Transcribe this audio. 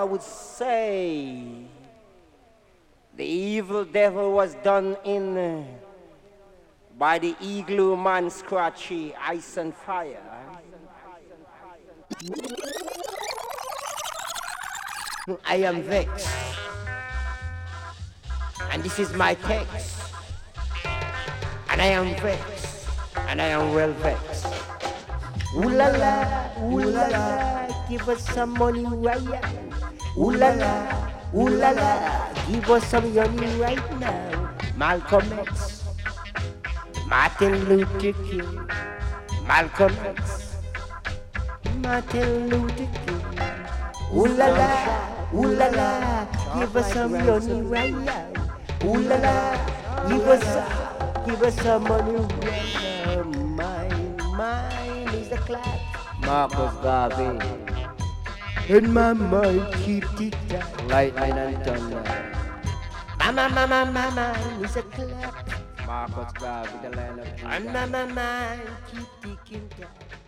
would say the evil devil was done in by the igloo man Scratchy, ice and fire. I am vexed, and this is my text, and I am vexed, and I am well vexed. Ooh la la, give us some money right now. Ooh la la, give us some money right now. Malcolm X, Martin Luther King, Malcolm X, Martin Luther King. Ooh la la, give us some money right now. Ooh la la, give us some money right now. Mine is the clap. Marcus Garvey. And my mind keep ticking. Lightning and thunder. Mine is a clap. Marcus Garvey, the line of. And my mind keep ticking.